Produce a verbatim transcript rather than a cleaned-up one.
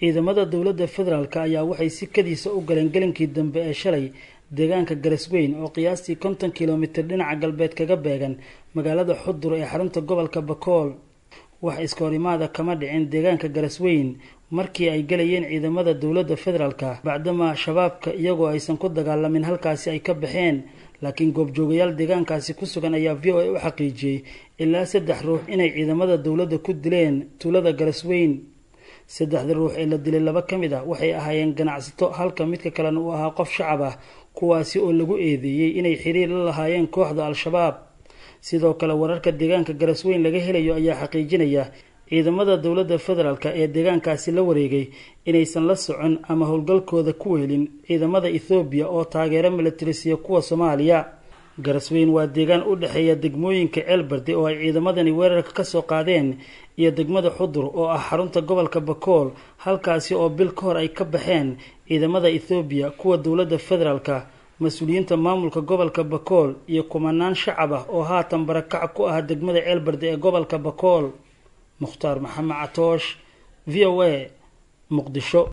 ciidamada dowladda federaalka ayaa waxay si kadiisa u galeen galinkii dambe ee shalay deegaanka Garasweyn oo qiyaastii konton kiiloomitir dhinaca galbeed kaga beegan magaalada Xudur ee xarunta gobolka Bakool. wax iskoorimaada kama dhicin deegaanka Garasweyn markii ay galayeen ciidamada dowladda federaalka bacdama shabaabka iyagoo aysan ku dagaalamin halkaasi ay ka baxeen, laakiin goobjoogayaal deegaankaasi ku sugan ayaa V O A u xaqiijiyay ilaa saddex ruux inay ciidamada dowladda ku dileen tuulada Garasweyn. saddexda ruux ee la dilay laba ka mid ah waxay ahaayeen ganacsato halka midka kalena uu ahaa qof shacab ah, kuwaasi oo lagu eedeeyay inay xiriir la lahaayeen kooxda Al-Shabaab. sidoo kale wararka deegaanka Garasweyn laga helayo ayaa xaqiijinaya ciidamada dowladda federaalka ee deegaankaasi la wareegay inaysan la socon ama howlgalkooda ku weelin ciidamada Ethiopia oo taageero militariga kuwa Soomaaliya. Garasweyn waa deegaan u dhaxeeya degmooyinka Ceelbarde oo ay ciidamadani weerarka ka soo qaadeen iyo degmada Xudur oo ah xarunta gobolka Bakool, halkaasi oo bil ka hor ay ka baxeen ciidamada Ethiopia kuwa dowladda federaalka. mas'uuliyiinta maamulka gobolka Bakool iyo kumanaan shacab ah oo haatan barakac ku ah degmada Ceelbarde ee gobolka Bakool. Mukhtaar Maxamed Catoosh, V O A, Muqdisho.